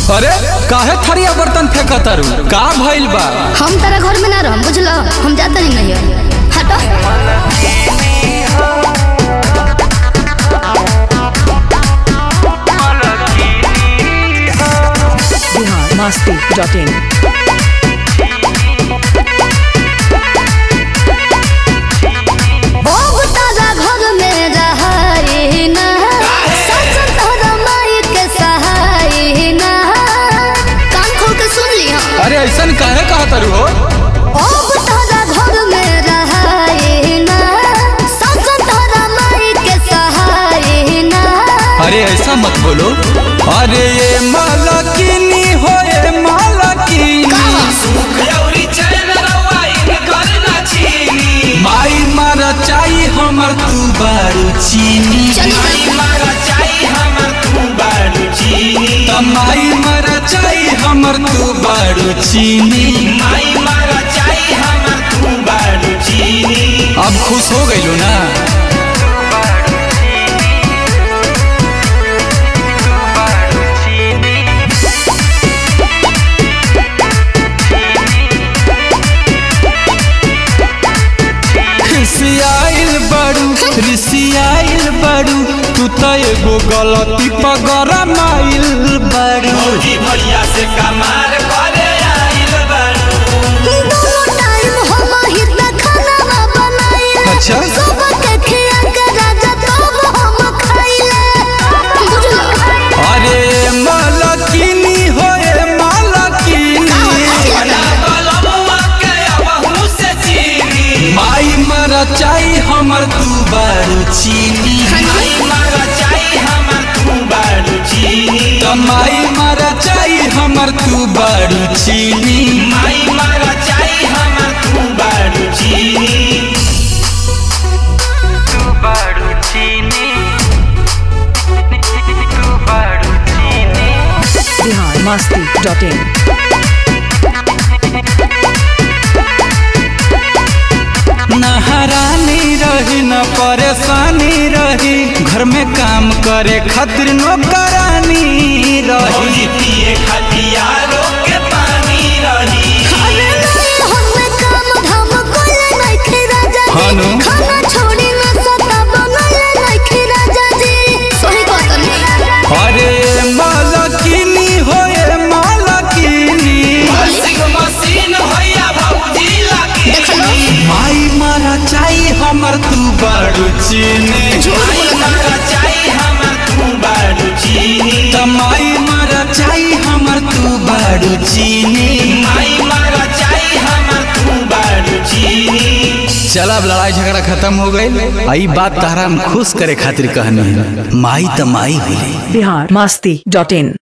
अरे काहे थरिया बर्तन फेंकतारू? का भइल बा? हम तेरा घर में ना रहम, बुझलो? हम जाते नहीं है। हटो। biharmasti.in अरे ऐसन काहे कहतारू हो? अरे ऐसा मत बोलो। अरे ये मालकिनी हो ये मालकिनी, माई मारा चाही हमर तू बारू चीनी, माई मारा चाही हमर तू बारू चीनी, माई मारा चाही हमर तू बारू चीनी, माई मारा चाही हमर तू बारू चीनी। अब खुश हो गइलो ना? रिसियाइल बड़ू तू तो एगो गलती पगरा माइल बड़ू, भौजी भैया से कमार करे आइल बड़ू। दोनों टाइम हम ही खाना बनाइले। अच्छा सुबह के खिया के राजा तब हम खाइले, बुझलो? अरे मालकिनी हो ये मालकिनी, बना बलमुआ के अबहू से चीनी, माई मारा चाही हमर तू बारू चीनी, माई मारा चाही हमर तू बारू चीनी, माई मारा चाही हमर तू बारू चीनी, माई मारा चाही हमर तू बारू चीनी, तू बारू चीनी, तू बारू चीनी। biharmasti.in न हरानी रही न परेशानी रही, घर में काम करे खातिर नौकरानी रही, पिए खतियारो के पानी रही। अरे नहीं हम काम धाम कोले नहीं खे राजा जी, खाना छोड़ी ना सता बनले नहीं खे राजा जी। सही बात नहीं। अरे मालकिनी हो ये मालकिनी, वाशिंग मशीन होया भौजी लकीनी, माई मारा चाही हमर तू बारू चीनी, माई मारा चाही हमर तू बारू चीनी, माई मारा चाही हमर तू बारू चीनी, माई मारा चाही हमर तू बारू चीनी। चल अब लड़ाई झगड़ा खत्म हो गई। आई बात तारा हम खुश करे खातिर कहनी है, माई त माई होली। biharmasti.in